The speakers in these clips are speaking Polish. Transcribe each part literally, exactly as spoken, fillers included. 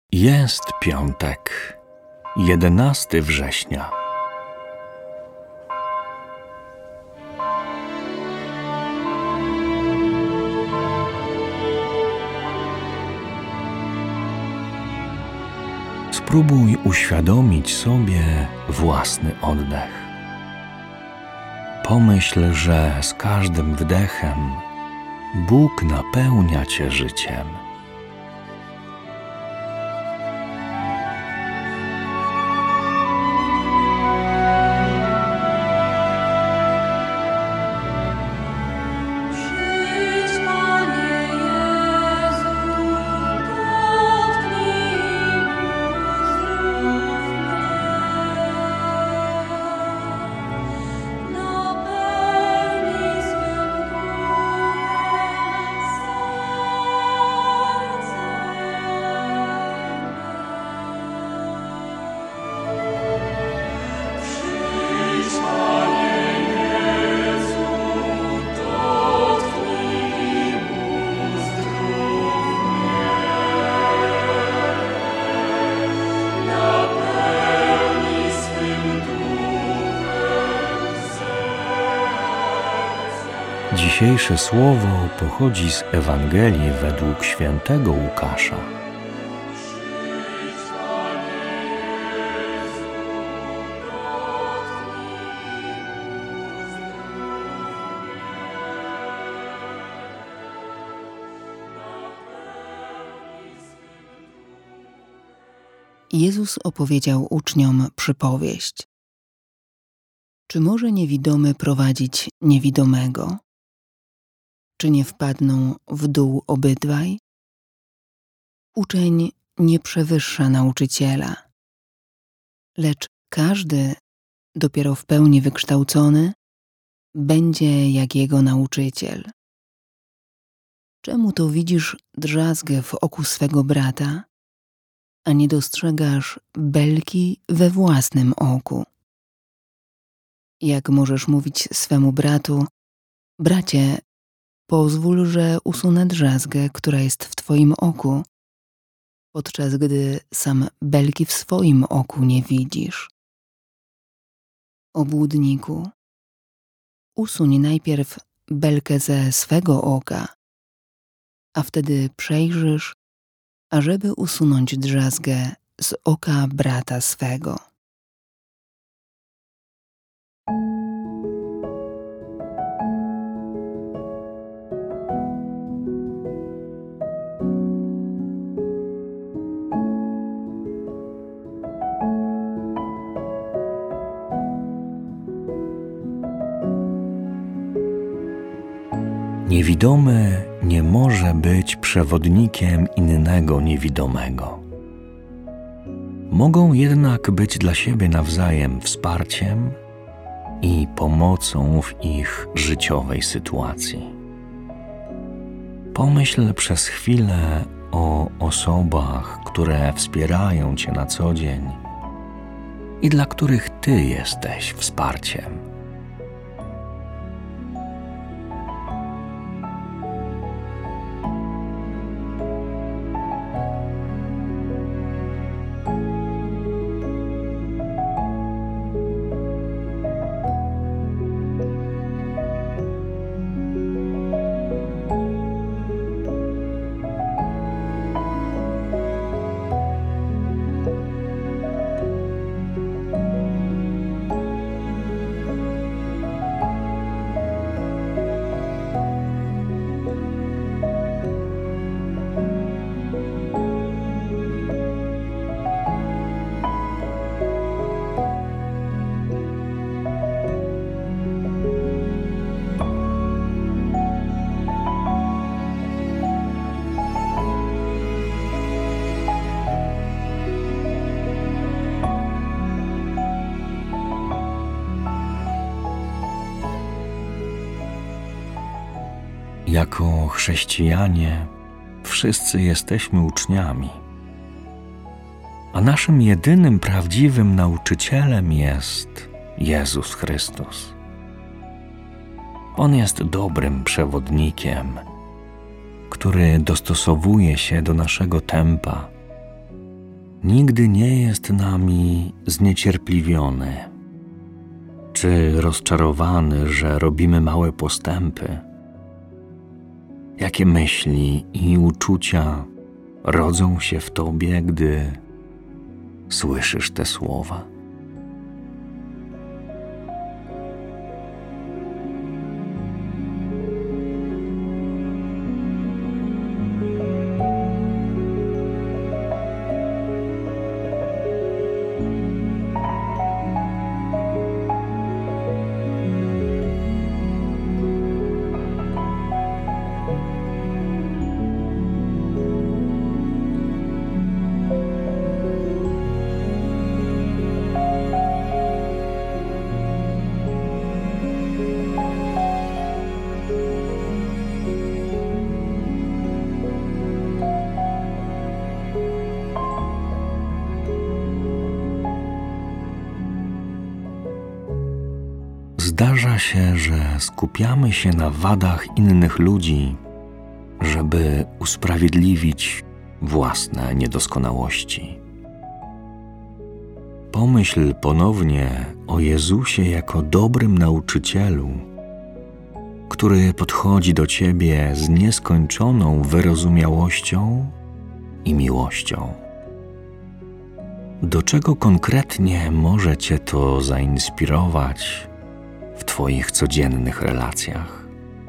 Jest piątek, jedenastego września. Spróbuj uświadomić sobie własny oddech. Pomyśl, że z każdym wdechem Bóg napełnia cię życiem. Dzisiejsze słowo pochodzi z Ewangelii według świętego Łukasza. Jezus opowiedział uczniom przypowieść. Czy może niewidomy prowadzić niewidomego? Czy nie wpadną w dół obydwaj? Uczeń nie przewyższa nauczyciela, lecz każdy, dopiero w pełni wykształcony, będzie jak jego nauczyciel. Czemu to widzisz drzazgę w oku swego brata, a nie dostrzegasz belki we własnym oku? Jak możesz mówić swemu bratu: bracie, pozwól, że usunę drzazgę, która jest w twoim oku, podczas gdy sam belki w swoim oku nie widzisz. Obłudniku, usuń najpierw belkę ze swego oka, a wtedy przejrzysz, ażeby usunąć drzazgę z oka brata swego. Niewidomy nie może być przewodnikiem innego niewidomego. Mogą jednak być dla siebie nawzajem wsparciem i pomocą w ich życiowej sytuacji. Pomyśl przez chwilę o osobach, które wspierają cię na co dzień i dla których ty jesteś wsparciem. Jako chrześcijanie wszyscy jesteśmy uczniami, a naszym jedynym prawdziwym nauczycielem jest Jezus Chrystus. On jest dobrym przewodnikiem, który dostosowuje się do naszego tempa nigdy nie jest nami zniecierpliwiony czy rozczarowany, że robimy małe postępy. Jakie myśli i uczucia rodzą się w Tobie, gdy słyszysz te słowa? Zdarza się, że skupiamy się na wadach innych ludzi, żeby usprawiedliwić własne niedoskonałości. Pomyśl ponownie o Jezusie jako dobrym nauczycielu, który podchodzi do Ciebie z nieskończoną wyrozumiałością i miłością. Do czego konkretnie może Cię to zainspirować w Twoich codziennych relacjach?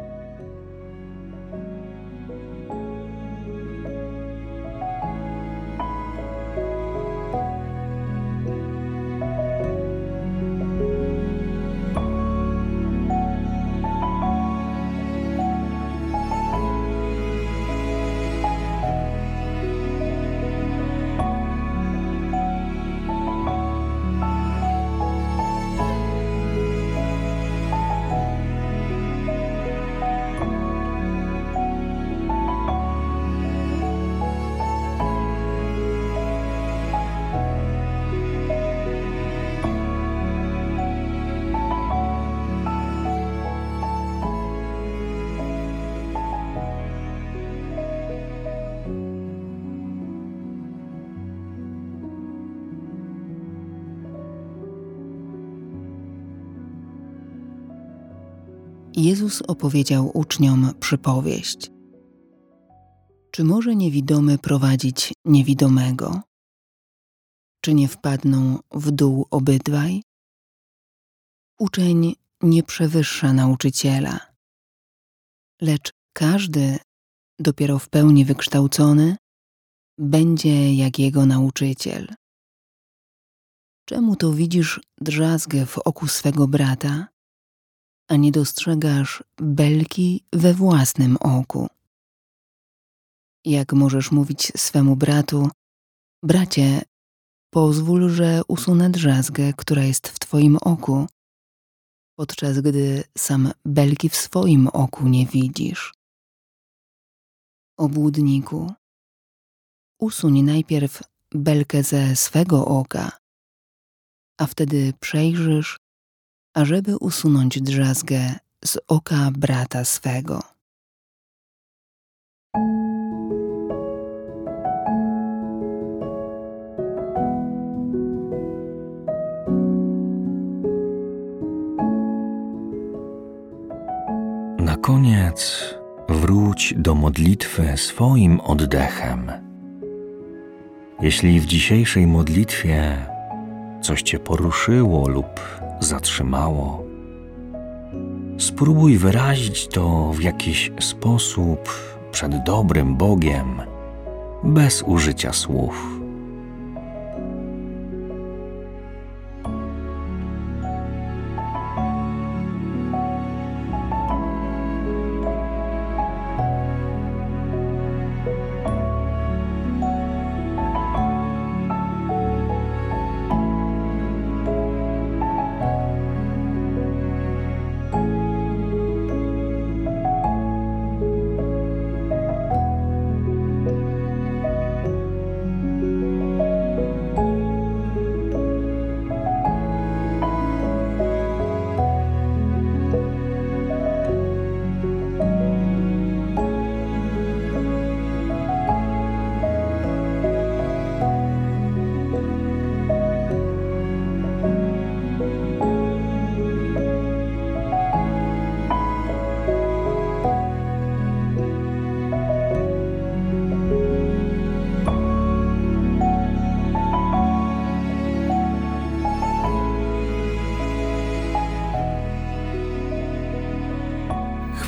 Jezus opowiedział uczniom przypowieść. Czy może niewidomy prowadzić niewidomego? Czy nie wpadną w dół obydwaj? Uczeń nie przewyższa nauczyciela, lecz każdy, dopiero w pełni wykształcony, będzie jak jego nauczyciel. Czemu to widzisz drzazgę w oku swego brata, a nie dostrzegasz belki we własnym oku? Jak możesz mówić swemu bratu: bracie, pozwól, że usunę drzazgę, która jest w twoim oku, podczas gdy sam belki w swoim oku nie widzisz? Obłudniku, usuń najpierw belkę ze swego oka, a wtedy przejrzysz, ażeby usunąć drzazgę z oka brata swego. Na koniec wróć do modlitwy swoim oddechem. Jeśli w dzisiejszej modlitwie coś Cię poruszyło lub zatrzymało, spróbuj wyrazić to w jakiś sposób przed dobrym Bogiem, bez użycia słów.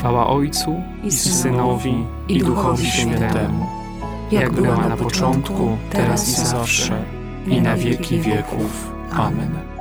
Chwała Ojcu i Synowi i Duchowi Świętemu, jak była na początku, teraz i zawsze, i na wieki wieków. Amen.